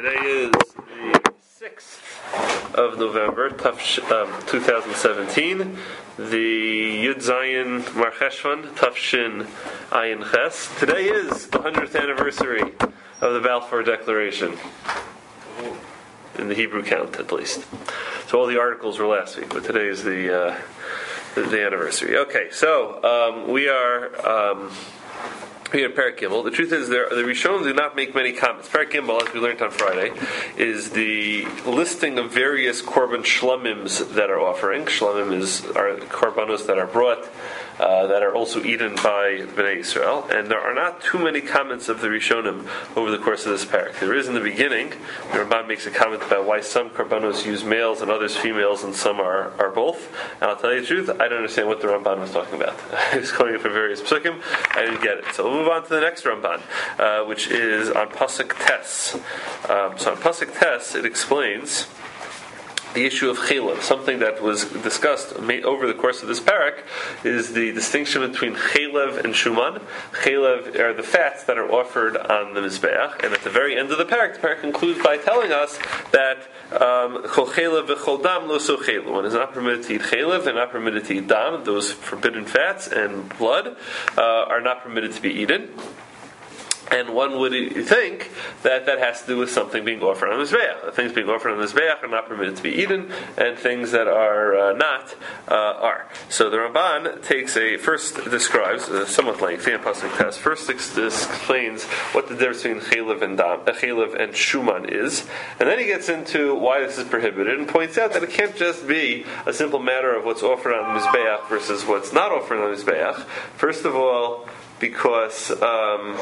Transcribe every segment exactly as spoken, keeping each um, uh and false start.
Today is the sixth of November, Tufsh, um, twenty seventeen. The Yud Zayin Mar Cheshvan, Tufshin Ayin Ches. Today is the hundredth anniversary of the Balfour Declaration, in the Hebrew count at least. So all the articles were last week, but today is the uh, the, the anniversary. Okay, so um, we are. Um, Here in Perek Gimel, the truth is there, the Rishonim do not make many comments. Perek Gimel, as we learned on Friday, is the listing of various korban shlomims that are offering. Shlomim is are korbanos that are brought, uh, that are also eaten by Bnei Israel, and there are not too many comments of the Rishonim over the course of this Perek. There is in the beginning, the Ramban makes a comment about why some korbanos use males and others females, and some are, are both. And I'll tell you the truth, I don't understand what the Ramban was talking about. He was calling it for various psukim, I didn't get it. So we'll move on to the next Ramban, uh, which is on Pasuk Tes. Um, so on Pasuk Tes, it explains the issue of chelev. Something that was discussed over the course of this parak is the distinction between chelev and shuman. Chelev are the fats that are offered on the mizbeach, and at the very end of the parak, the parak concludes by telling us that chol chelev v'chol dam lo so chelev. One is not permitted to eat chelev and not permitted to eat dam. Those forbidden fats and blood uh, are not permitted to be eaten. And one would think that that has to do with something being offered on the Mizbeach. Things being offered on the Mizbeach are not permitted to be eaten, and things that are uh, not uh, are. So the Ramban takes a first describes uh, somewhat lengthy and Pasuk Tes. First ex- explains what the difference between chelev and dam, uh, chelev and shuman is, and then he gets into why this is prohibited and points out that it can't just be a simple matter of what's offered on the Mizbeach versus what's not offered on the Mizbeach. First of all, because Um,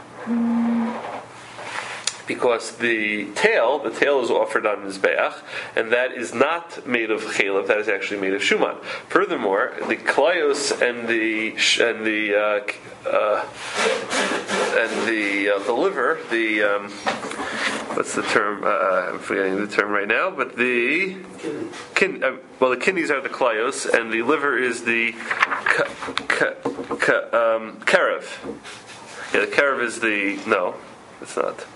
Because the tail, the tail is offered on Mizbeach, and that is not made of chelev; that is actually made of shuman. Furthermore, the klayos and the and the uh, uh, and the uh, the liver, the um, what's the term? Uh, I'm forgetting the term right now. But the kin, uh, well, the kidneys are the klayos, and the liver is the ka, ka, ka, um, karev. Yeah, the karev is the no, it's not.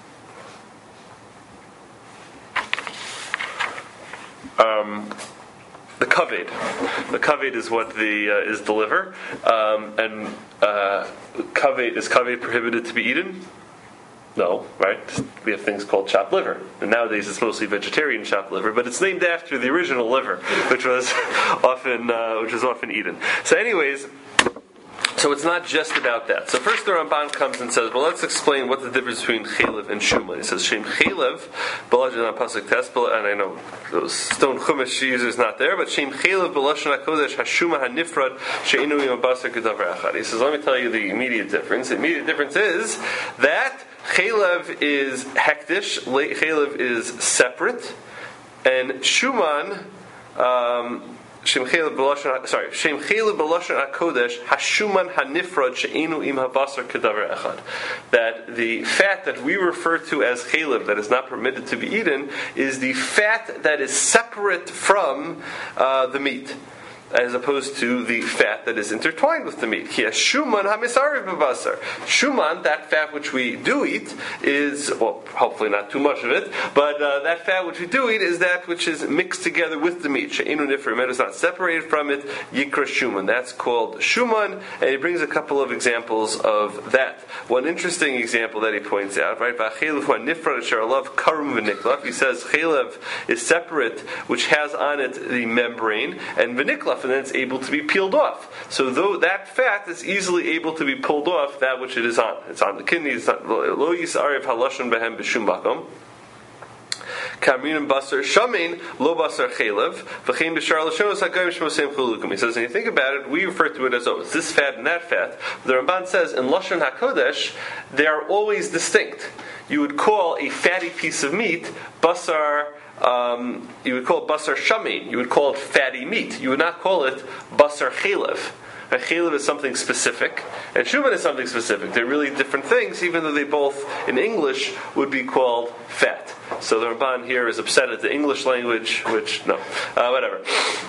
Um, the kaved, the kaved is what the uh, is the liver, um, and uh, kaved is kaved prohibited to be eaten? No, right? We have things called chopped liver, and nowadays it's mostly vegetarian chopped liver, but it's named after the original liver, which was often uh, which was often eaten. So, anyways. So it's not just about that. So first the Ramban comes and says, well, let's explain what the difference between chelev and shuman. He says, Shem chelev, B'lashon HaPasuk Tes, and I know those stone chumash users not there, but Shem chelev B'lashon HaKodesh Hashuma HaNifrad She'enu Yom Basar Kedavar Echad. He says, let me tell you the immediate difference. The immediate difference is that chelev is hektish, chelev is separate, and shuman, um, Shem chelev b'lashon, sorry, Shem chelev b'lashon hakodesh hashuman hanifrad she'enu im habasar kedavar echad. That the fat that we refer to as chelev, that is not permitted to be eaten, is the fat that is separate from uh, the meat, as opposed to the fat that is intertwined with the meat. Ki shuman hamisariv b'basar. Shuman, that fat which we do eat, is, well, hopefully not too much of it, but uh, that fat which we do eat is that which is mixed together with the meat. She'enu nifrim, it is not separated from it. Yikra shuman. That's called shuman, and he brings a couple of examples of that. One interesting example that he points out, right? V'achelev hu nifrad asher alav karum v'niklaf. He says chelev is separate, which has on it the membrane, and v'niklaf, and then it's able to be peeled off. So though that fat is easily able to be pulled off that which it is on. It's on the kidney, it's not lo yisariv halashon behem b'shum makom. Kamrin basar shamein lo basar chelev v'chein b'shar lashonos hagayim shmosem chulukum. He says, and you think about it, we refer to it as, oh, it's this fat and that fat. The Ramban says in Lashon HaKodesh they are always distinct. You would call a fatty piece of meat basar. Um, you would call it basar shamein. You would call it fatty meat. You would not call it basar chelev. A chelev is something specific, and shuman is something specific. They're really different things, even though they both, in English, would be called fat. So the Ramban here is upset at the English language, which, no, uh, whatever.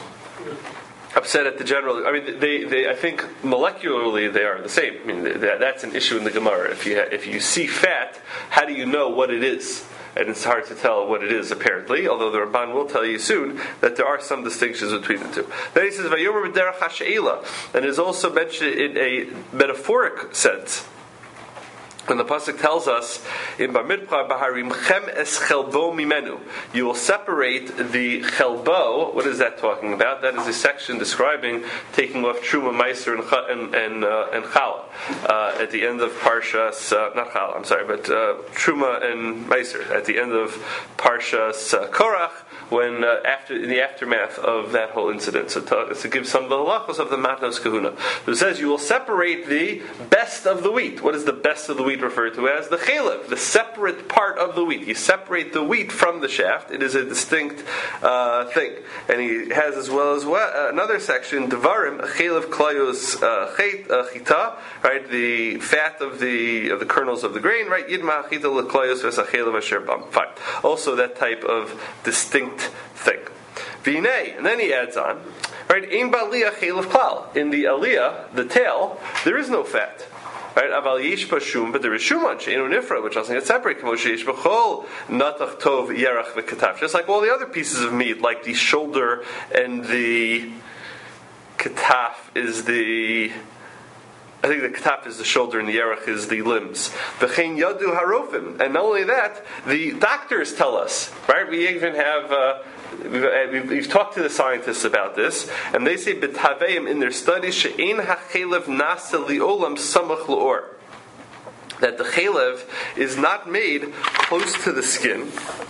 Upset at the general. I mean, they, they. I think molecularly they are the same. I mean, that, that's an issue in the Gemara. If you if you see fat, how do you know what it is? and it's hard to tell what it is apparently, although the Ramban will tell you soon that there are some distinctions between the two. Then he says, Vayomer b'derech ha'she'ila, and is also mentioned in a metaphoric sense. When the pasuk tells us in Bamidbar, "Baharimchem es chelbo mimenu," you will separate the chelbo. What is that talking about? That is a section describing taking off truma, meiser, and and uh, and challah uh, at the end of Parshas. Uh, not challah, I'm sorry, but uh, truma and meiser at the end of Parshas uh, Korach. When uh, after in the aftermath of that whole incident, so to, to give some of the halachos of the matnos kahuna, so it says you will separate the best of the wheat. What is the best of the wheat referred to as? The chalev, the separate part of the wheat. You separate the wheat from the shaft. It is a distinct uh, thing, and he has as well as well, uh, another section devarim chalev klayos chita, right? The fat of the of the kernels of the grain, right? Yidma chita leklayos v'sachalev asher bam. Fine. Also that type of distinct thing. V'nei, and then he adds on, right? Ein ba'aliyah chalev klal. In the aliyah, the tail, there is no fat. Right? Aval yesh b'shum, but there is shuman she'enu nifra, which doesn't get separated. K'mo she'esh b'chol natach tov yerach v'kataf. Just like all the other pieces of meat, like the shoulder and the kataf is the. I think the kataf is the shoulder and the yerach is the limbs. V'chein yadu harofim, and not only that, the doctors tell us. Right? We even have. Uh, We've, we've, we've talked to the scientists about this, and they say b'taveim in their studies she'ein ha'chelev nasa li'olam samach l'or, that the chelev is not made close to the skin,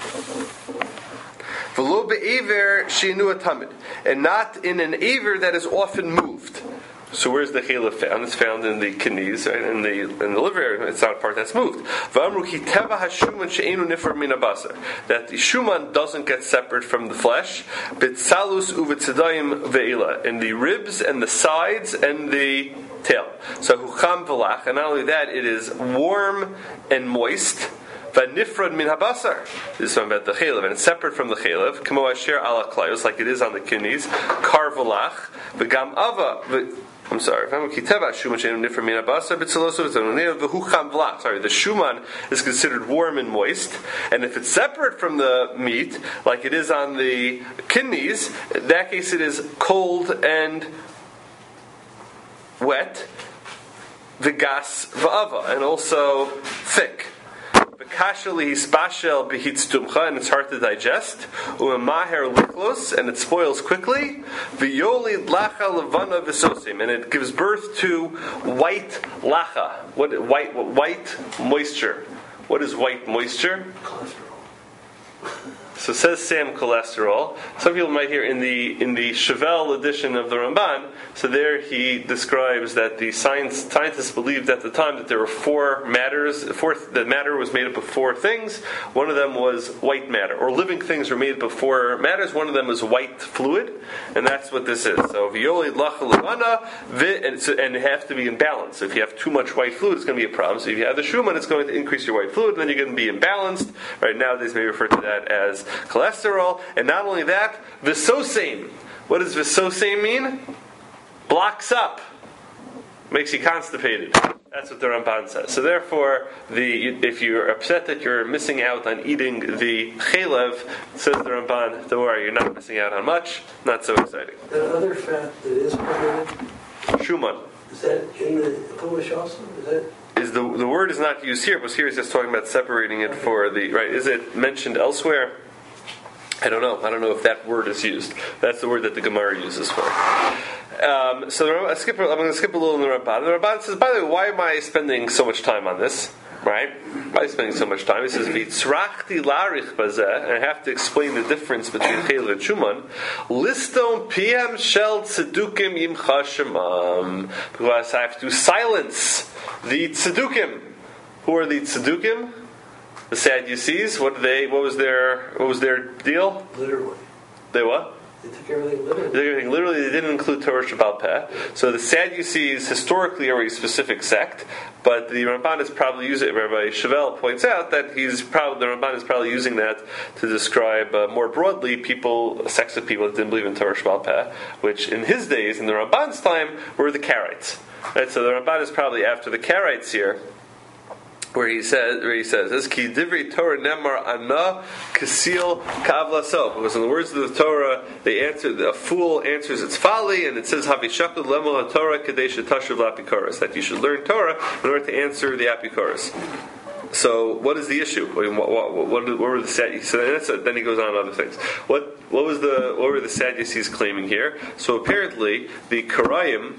v'lo be'aver she'enu atamid, and not in an aver that is often moved. So where's the chalev found? It's found in the kidneys, right? in the in the liver area. It's not a part that's moved. That the shuman doesn't get separate from the flesh. Bitsalus uvetzedayim ve'ila, in the ribs and the sides and the tail. So hucham v'lach, and not only that, it is warm and moist. V'nifrad min habasar. This is talking about the chalev, and it's separate from the chalev. Kamo asher ala klayos, like it is on the kidneys. Kar v'lach v'gam ava. I'm sorry. Sorry, the shuman is considered warm and moist, and if it's separate from the meat, like it is on the kidneys, in that case it is cold and wet, v'gas v'ava, and also thick. And it's hard to digest, and it spoils quickly, and it gives birth to white lacha. What white white moisture? What is white moisture? Cholesterol. So says Sam cholesterol. Some people might hear in the in the Chevel edition of the Ramban. So there he describes that the science scientists believed at the time that there were four matters. Four that matter was made up of four things. One of them was white matter, or living things were made up of four matters. One of them was white fluid, and that's what this is. So violi lacha levana, and it has to be in balance. So if you have too much white fluid, it's going to be a problem. So if you have the shuman, it's going to increase your white fluid, and then you're going to be imbalanced. Right, nowadays may refer to that as cholesterol, and not only that, visosame. What does visosame mean? Blocks up, makes you constipated. That's what the Ramban says. So therefore, the if you're upset that you're missing out on eating the chalev, says the Ramban, don't worry, you're not missing out on much. Not so exciting. That other fat that is permitted, shuman. Is that in the Chumash also? Is that? Is the the word is not used here, but here it's just talking about separating it for the right. Is it mentioned elsewhere? I don't know. I don't know if that word is used. That's the word that the Gemara uses for. Um, so the, I skip, I'm going to skip a little in the Ramban. The Ramban says, by the way, why am I spending so much time on this? Right? Why am I spending so much time? He says, "V'tzrachti larich bazeh," and I have to explain the difference between chalev and shuman. Liston pm shel tzedukim yimcha shemam, because I have to silence the tzedukim. Who are the tzedukim? The Sadducees. What did they? What was their? What was their deal? Literally. They what? They took everything literally. They took everything literally. They didn't include Torah Shabbal Peh. So the Sadducees historically are a specific sect, but the Ramban is probably using it. Rabbi Chevel points out that he's probably the Ramban is probably using that to describe uh, more broadly people, sects of people that didn't believe in Torah Shabbal Peh, which in his days, in the Ramban's time, were the Karaites. Right. So the Ramban is probably after the Karaites here. where he says, where he says, "This ki divrei Torah nemar ana kasil kavlaso." Because in the words of the Torah, they answer, a fool answers its folly, and it says havishakul lemel Torah kadesh tashuv lapikoros, that you should learn Torah in order to answer the apikoros. So, what is the issue? I mean, what, what, what, what were the Sadducees? So that's a, then he goes on other things. What what was the what were the Sadducees claiming here? So apparently, the Karayim,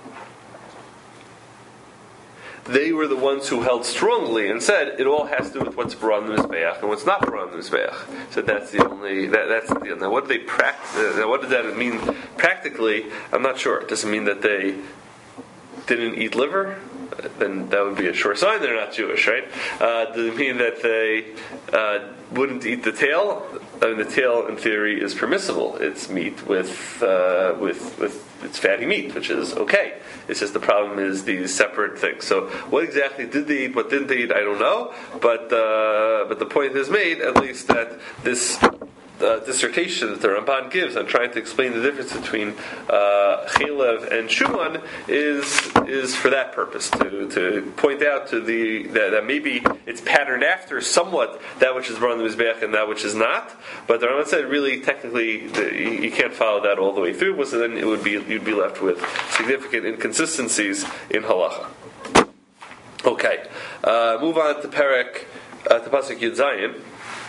they were the ones who held strongly and said it all has to do with what's brought on the Mizbeach and what's not brought on the Mizbeach. So that's the only that, that's the now what did they practice? Now what did that mean practically? I'm not sure. Does it mean that they didn't eat liver? Then that would be a sure sign they're not Jewish, right? Uh, does it mean that they uh, wouldn't eat the tail? I mean, the tail, in theory, is permissible. It's meat with uh, with with it's fatty meat, which is okay. It's just the problem is these separate things. So, what exactly did they eat? What didn't they eat? I don't know. But uh, but the point is made, at least, that this. Uh, dissertation that the Ramban gives on trying to explain the difference between uh, Chalev and Shuman is is for that purpose, to to point out to the that, that maybe it's patterned after somewhat that which is brought on the Mizbeach and that which is not. But the Ramban said really technically the, you, you can't follow that all the way through, so then it would be you'd be left with significant inconsistencies in halacha. Okay, uh, move on to Perek uh, to Pasuk Yud Zayin.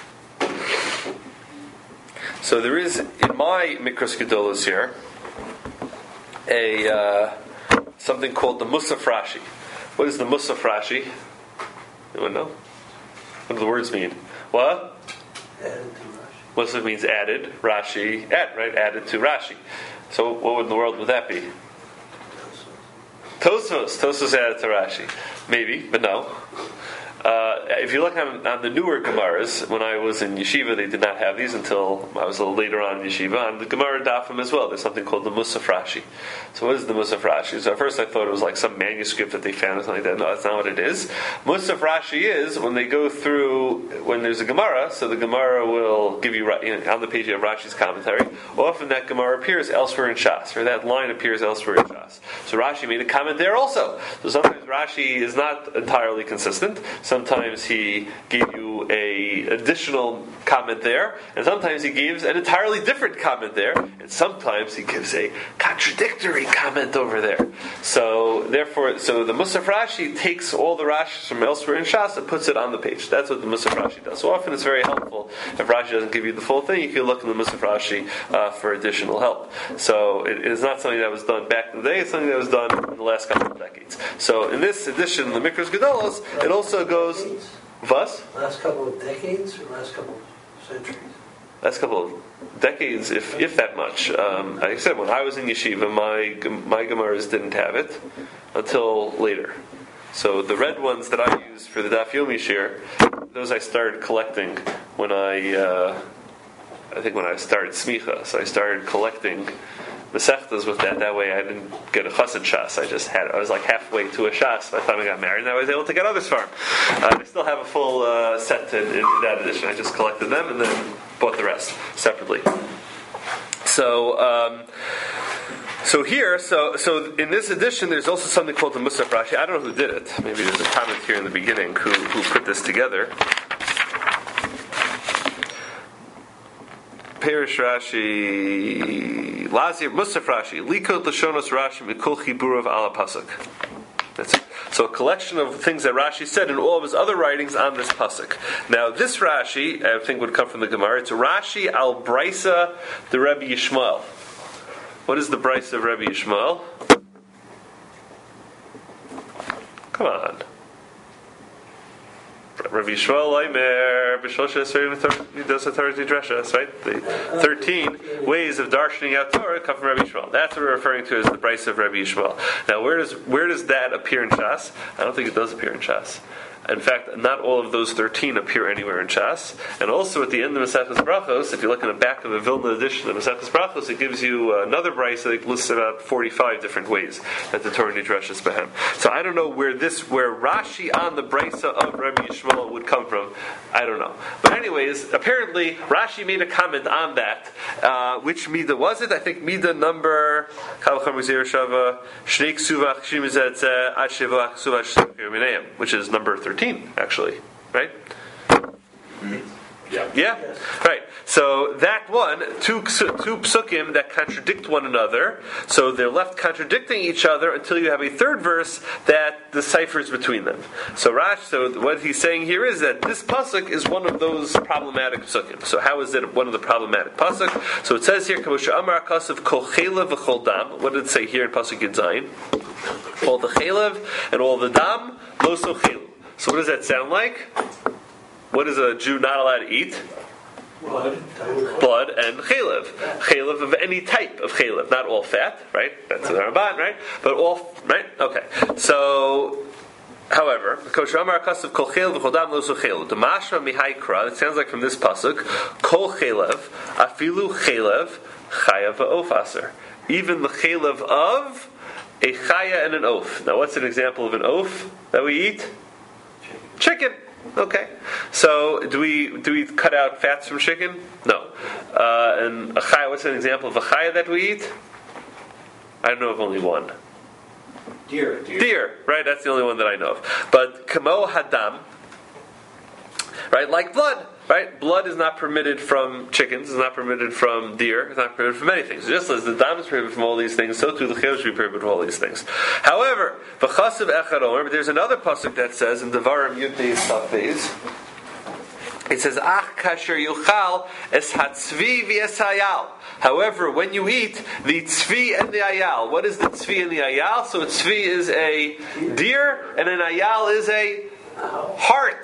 So there is, in my Mikros Gedolos here, a uh, something called the Musaf Rashi. What is the Musaf Rashi? Anyone know? What do the words mean? What? Added to Rashi. Musaf means added. Rashi, add, right? Added to Rashi. So what in the world would that be? Tosfos. Tosfos added to Rashi. Maybe, but no. Uh, if you look on, on the newer Gemaras, when I was in Yeshiva, they did not have these until I was a little later on in Yeshiva. On the Gemara Dafim as well, there's something called the Musaf Rashi. So what is the Musaf Rashi? So at first I thought it was like some manuscript that they found or something like that. No, that's not what it is. Musaf Rashi is when they go through, when there's a Gemara, so the Gemara will give you, you know, on the page you have Rashi's commentary. Often that Gemara appears elsewhere in Shas, or that line appears elsewhere in Shas. So Rashi made a comment there also. So sometimes Rashi is not entirely consistent. Sometimes he gave you a additional comment there, and sometimes he gives an entirely different comment there, and sometimes he gives a contradictory comment over there. So therefore, so the Musaf Rashi takes all the Rashis from elsewhere in Shas and puts it on the page. That's what the Musaf Rashi does. So often it's very helpful. If Rashi doesn't give you the full thing, you can look in the Musaf Rashi uh, for additional help. So it is not something that was done back in the day, it's something that was done in the last couple of decades. So in this edition, the Mikros Gedolos, it also goes Was? Last couple of decades or last couple of centuries? Last couple of decades, if if that much. Um, like I said, when I was in yeshiva, my my Gemaras didn't have it until later. So the red ones that I used for the Daf Yomi Shir, those I started collecting when I, uh, I think when I started Smicha. So I started collecting Masechtas with that. That way I didn't get a chassid shas. I just had, I was like halfway to a shas by the time I got married, and I was able to get others farm. Uh, I still have a full uh, set in, in that edition. I just collected them and then bought the rest separately. So, um, so here, so so in this edition, there's also something called the Musaf Rashi. I don't know who did it. Maybe there's a comment here in the beginning who who put this together. Perish Rashi, Lazir Musaf Rashi, Likot Lashonos Rashi Mikol Chiburav Ala Pasuk. That's it. So a collection of things that Rashi said in all of his other writings on this pasuk. Now this Rashi, I think, would come from the Gemara. It's Rashi al Brisa the Rebbe Yishmael. What is the Brisa of Rebbe Yishmael? Come on. Rabbi Yishmael Leimer B'Shosha Esrei Midrashas, right? The thirteen ways of darshaning out Torah come from Rabbi Yishmael. That's what we're referring to as the Brisa of Rabbi Yishmael. Now, where does where does that appear in Shas? I don't think it does appear in Shas. In fact, not all of those thirteen appear anywhere in Shas. And also at the end of Maseches Brachos, if you look in the back of the Vilna edition of Maseches Brachos, it gives you another brisa that lists about forty-five different ways that the Torah Nidreshes Behem. So I don't know where this, where Rashi on the brisa of Rabbi Yishmael would come from. I don't know. But anyways, apparently Rashi made a comment on that. Uh, which Midah was it? I think Midah number which is number thirteen. thirteen, actually, right? Yeah. Yeah, Yes. right. So that one, two two psukim that contradict one another. So they're left contradicting each other until you have a third verse that deciphers between them. So Rash, so what he's saying here is that this pasuk is one of those problematic psukim. So how is it one of the problematic pasuk? So it says here, "Kamosha Amar Akasav Kol Chelev V'Chol Dam." What did it say here in pasuk Yud Zayin? All the chelev and all the dam, lo so chelu. So what does that sound like? What is a Jew not allowed to eat? Blood. Blood and chalev. Chalev of any type of chalev, not all fat, right? That's the Ramban, right? But all, right? Okay. So, however, kosher amar kasav kol chalev v'chol dam lo so chalev. The mashma mihaykra. It sounds like from this pasuk, kol chalev afilu chalev chayav va'of aser. Even the chalev of a chaya and an oaf. Now, what's an example of an oaf that we eat? Chicken. Okay, so do we do we cut out fats from chicken? No. Uh, and a chaya, what's an example of a chaya that we eat? I don't know of only one. Deer. Deer. Deer, right? That's the only one that I know of. But kamo hadam, right? Like blood, right? Blood is not permitted from chickens. It's not permitted from deer. It's not permitted from many things. Just as the dam is prohibited from all these things, so too the chayil should be prohibited from all these things. However, v'chasav echad omer, but there's another pasuk that says in Devarim Yud Beis Tav Beis, it says, "Ach kasher yuchal es hatzvi v'es hayal." However, when you eat the tzvi and the ayal, what is the tzvi and the ayal? So tzvi is a deer, and an ayal is a heart.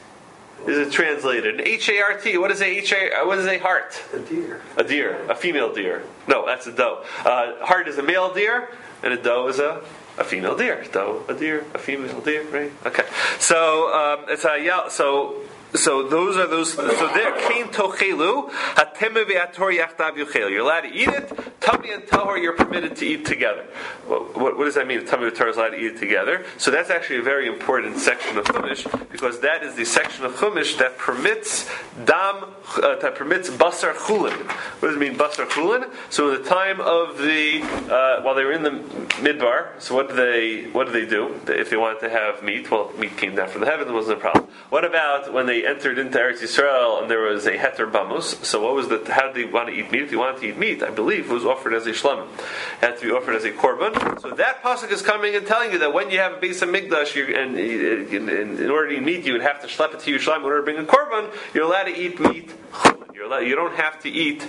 Is it translated? H A R T. What is a H A? What is a heart? A deer. A deer, a female deer. No, that's a doe. Uh, heart is a male deer, and a doe is a a female deer. Doe, a deer, a female deer. Right? Okay. So um, it's a yeah. So. So those are those. So there, kain tochelu hateme ve'ator yachdav yuchel. You're allowed to eat it. Tummy and tahor, you're permitted to eat together. What, what, what does that mean? Tummy and tahor is allowed to eat it together. So that's actually a very important section of Chumash, because that is the section of Chumash that permits dam, uh, that permits basar chulin. What does it mean, basar chulin? So in the time of the uh, while they were in the midbar, so what did they what did they do if they wanted to have meat? Well, meat came down from the heavens. It wasn't a problem. What about when they entered into Eretz Yisrael and there was a heter bamus? So what was the? How did they want to eat meat? If they wanted to eat meat, I believe it was offered as a shlamim. It had to be offered as a korban. So that pasuk is coming and telling you that when you have a base of mikdash, you're, and in, in, in order to eat meat, you would have to schlep it to Yerushalayim in order to bring a korban. You're allowed to eat meat. You're allowed, you don't have to eat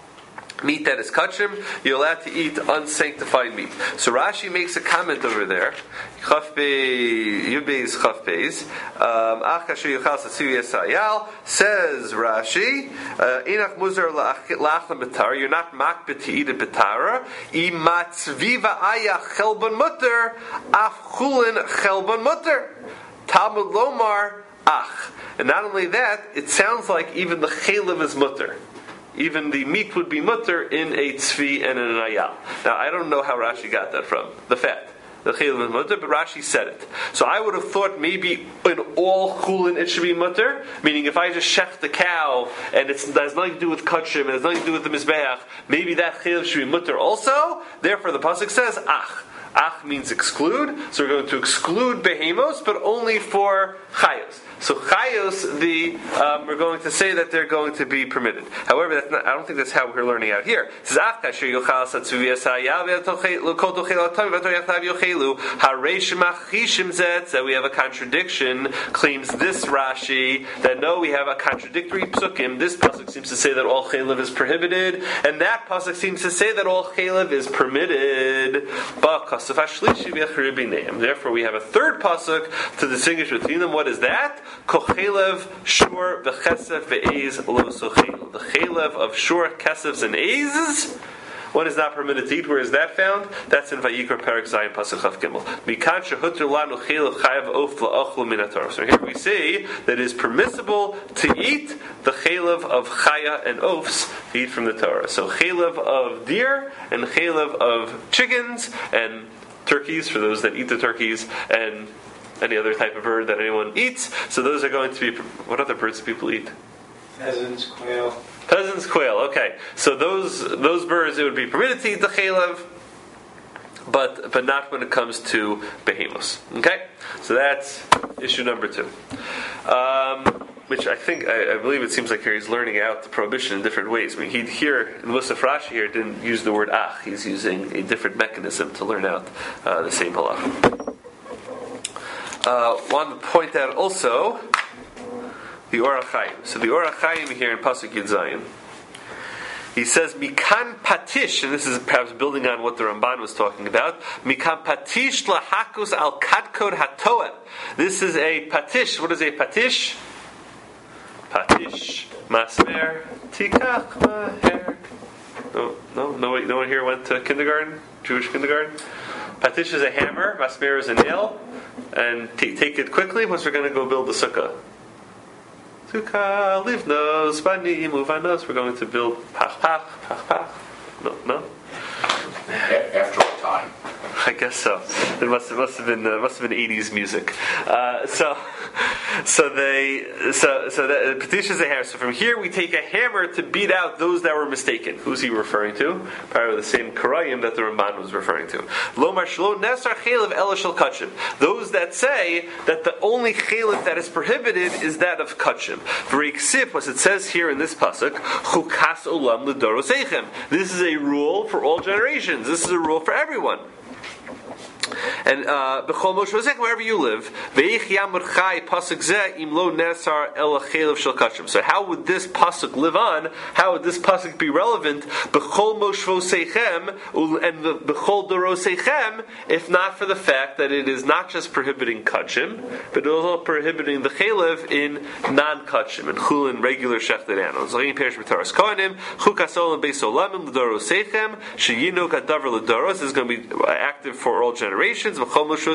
meat that is kachim. You're allowed to eat unsanctified meat. So Rashi makes a comment over there. Chaf Yubei's Chaf Beis. Ach kasher yuchal satziv yesayal, says Rashi. Inach muzar la'achlam betar. You're not makbet to eat a betara. Imatzviva ayah chelban mutter. Af chulin chelban mutter. Talmud lomar ach. And not only that, it sounds like even the chalev is mutter. Even the meat would be mutter in a tzvi and in an ayal. Now, I don't know how Rashi got that from, the fat. The chalev is mutter, but Rashi said it. So I would have thought maybe in all chulin it should be mutter, meaning if I just shech the cow and it's, it has nothing to do with kachim, and it has nothing to do with the mizbeach, maybe that chalev should be mutter also. Therefore, the pasuk says, ach. Ach means exclude, so we're going to exclude behemos, but only for chayos. So chayos, the um, we're going to say that they're going to be permitted. However, that's not, I don't think that's how we're learning out here. It says, "Ach kasher yochal satzuviyas hayav ve'tochelu kol tochelu atav ve'tor yachtav yochelu hareish machishim zet." That we have a contradiction. Claims this Rashi that no, we have a contradictory psukim. This pasuk seems to say that all chalev is prohibited, and that pasuk seems to say that all chalev is permitted. But therefore, we have a third pasuk to distinguish between them. What is that? Kochelev shur v'chesef ve'ez lo sochelu. The chalev of shur, kesefs, and ezes. One is not permitted to eat. Where is that found? That's in Vayikra Perek Zayin Pasuk Chaf Gimel. Mikan shehuter lanu chalev chayav of la'achlu min haTorah. So here we say that it is permissible to eat the chalev of chaya and oafs, to eat from the Torah. So chalev of deer and chalev of chickens and turkeys for those that eat the turkeys, and any other type of bird that anyone eats. So those are going to be, what other birds do people eat? Pheasants, quail. Pheasants, quail. Okay, so those those birds, it would be permitted to eat the chalev. but but not when it comes to behemoths. Okay, so that's issue number two. Um, which I think, I, I believe it seems like here he's learning out the prohibition in different ways. I mean, he here, Musaf Rashi here didn't use the word ach, he's using a different mechanism to learn out uh, the same halacha. Uh, want to point out also the Orach Chaim. So the Orach Chaim here in Pasuk Yud Zayin, he says, Mikan patish, and this is perhaps building on what the Ramban was talking about, Mikan patish lahakus al kadkod hatoet. This is a patish. What is a patish? Patish, masmer, tikach, maher. No, no, no, no one here went to kindergarten, Jewish kindergarten. Patish is a hammer, masmer is a nail, and t- take it quickly once we're going to go build the sukkah. Sukkah, livnos, bani, muvanos. We're going to build pach, pach, pach, pach. No, no. After a time. I guess so. It must it must have been uh, must have been eighties music. Uh, so so they so so that Patish is a hammer. So from here we take a hammer to beat out those that were mistaken. Who's he referring to? Probably the same Karayim that the Ramban was referring to. Lomar shlo nesar chelev ela shel kachim. Those that say that the only chelev that is prohibited is that of kachim. V'reiksip, as it says here in this pasuk, chukas olam l'doroseichem. This is a rule for all generations. This is a rule for everyone. And b'chol moshe v'zech, wherever you live, ve'ich yamur chai pasuk zeh im lo nesar el chelev shel kachim. So how would this pasuk live on? How would this pasuk be relevant? B'chol moshe v'seichem and b'chol doroseichem, if not for the fact that it is not just prohibiting kachim, but also prohibiting the chelev in non-kachim, and chulin regular shechted animals. Zayim perish b'taras kohanim chukas olam beis olamim l'doroseichem sheyinok adavar l'doros is going to be active for all generations. So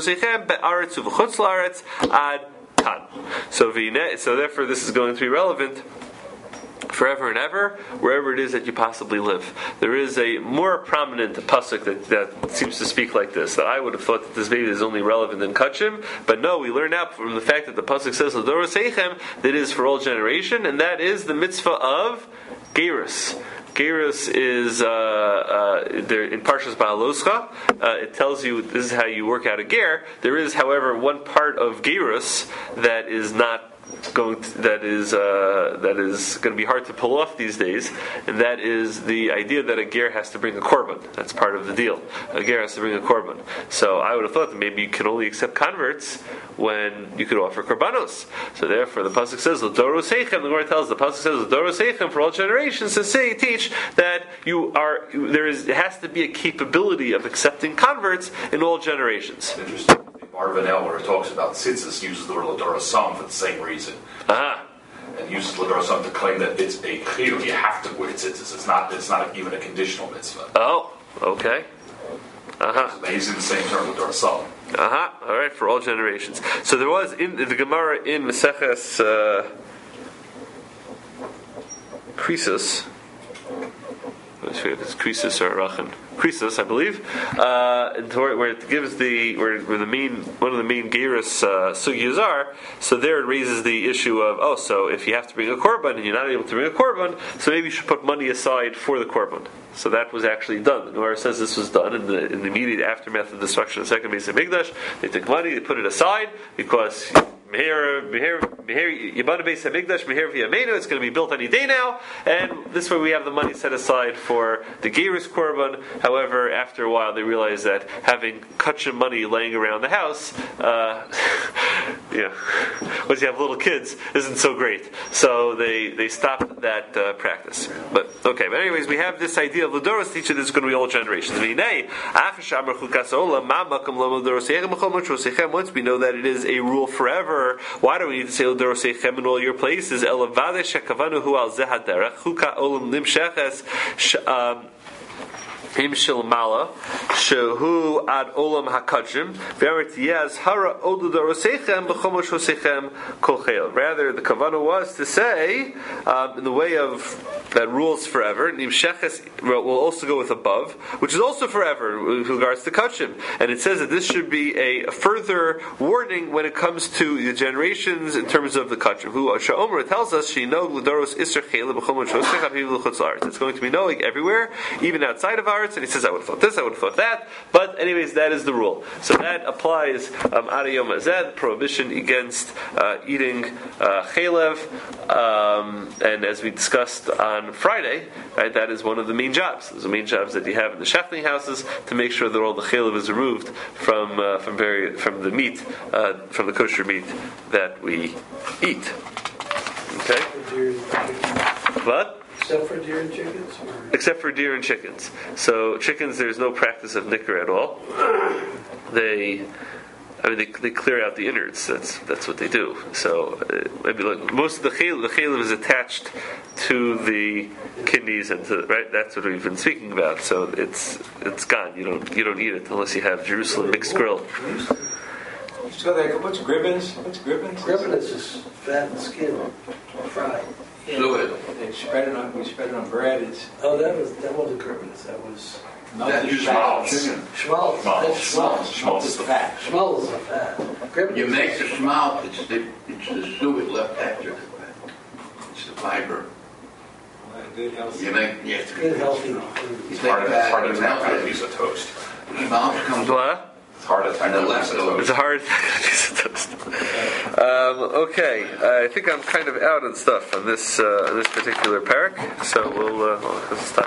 so therefore this is going to be relevant forever and ever, wherever it is that you possibly live. There is a more prominent pasuk that, that seems to speak like this, that I would have thought that this maybe is only relevant in Kachim, but no, we learn out from the fact that the pasuk says L'doroseichem, that it is for all generation, and that is the mitzvah of Gerus. Gerus is uh, uh, there in Parshas Ba'aloscha. Uh, it tells you this is how you work out a ger. There is, however, one part of Gerus that is not going to, that is uh, that is going to be hard to pull off these days, and that is the idea that a ger has to bring a korban. That's part of the deal. A ger has to bring a korban. So I would have thought that maybe you can only accept converts when you could offer korbanos. So therefore, the pasuk says l'doroseichem. The Gemara tells the pasuk says l'doroseichem for all generations to say teach that you are there is it has to be a capability of accepting converts in all generations. Interesting. Marvanel, where it talks about tzitzis, uses the word l'dorosam for the same reason. Ah. And uses l'dorosam to claim that it's a chiyuv, you have to wear tzitzis. It's not. It's not even a conditional mitzvah. Oh, okay. Uh huh. They use the same term l'dorosam. Uh huh. All right, for all generations. So there was in the Gemara in Maseches uh, Krisus. Let's see if it's Krisus or Rachan. Krisus, I believe, uh, where it gives the where, where the main one of the main gerus uh, sugyas are. So there it raises the issue of oh, so if you have to bring a korban and you're not able to bring a korban, so maybe you should put money aside for the korban. So that was actually done. The Gemara says this was done in the, in the immediate aftermath of the destruction of the second base of Mikdash. They took money, they put it aside because. It's going to be built any day now, and this way we have the money set aside for the gerus korban. However, after a while, they realized that having kachim money laying around the house, uh, yeah, once you have little kids, isn't so great. So they, they stopped that uh, practice. But okay, but anyways, we have this idea of L'doros teacher that is going to be all generations. Once we know that it is a rule forever. Why do we need to say L'doroseichem in all your places? Elavade shekavanuhu al zehaderech chuka olam nimsheches Im shel mala shehu ad olam hakachim v'amet yaz hara odu doroseichem b'chomosh hoseichem kol chayil. Rather, the kavanah was to say um, in the way of that rules forever. Nimsheches will also go with above, which is also forever with regards to kachim. And it says that this should be a further warning when it comes to the generations in terms of the kachim. Who Sha'omer tells us she know l'doros iser chayil b'chomosh hoseichem l'chutz la'aretz. It's going to be knowing everywhere, even outside of our. parts, and he says, I would have thought this, I would have thought that. But anyways, that is the rule. So that applies um, Ad Yom Hazeh, prohibition against uh, eating uh, chaylev. Um, and as we discussed on Friday, right, that is one of the main jobs. Those are the main jobs that you have in the shechting houses to make sure that all the chaylev is removed from uh, from very from the meat, uh, from the kosher meat that we eat. Okay? What? Except for deer and chickens? Or? Except for deer and chickens. So chickens, there's no practice of nicker at all. They, I mean, they, they clear out the innards. That's that's what they do. So uh, maybe like most of the chaylev, the chaylev is attached to the kidneys and to right. That's what we've been speaking about. So it's it's gone. You don't you don't eat it unless you have Jerusalem mixed grill. So like, what's gribbins? What's gribbins? Gribbins is fat and skin, fried. Fluid. They spread it on. We spread it on bread. It's Oh, that was that wasn't gribbins. That was That melted is fat. schmaltz. chicken. schmaltz. That's schmaltz. Schmaltz is the fat. Schmaltz is a fat. Gribbins. You make the schmaltz, it's the, it's the suet left after the It's the fiber. Good healthy. You make, you have to. Good healthy You food. It's take hard, it's that hard to and attack melt on a it. piece of toast. Schmaltz comes What? It's hard to attack And the on a piece of leftovers. It's toast. a hard piece of toast. Um, okay, I think I'm kind of out on stuff on this uh, on this particular parak, so we'll uh, well, 'cause it's time.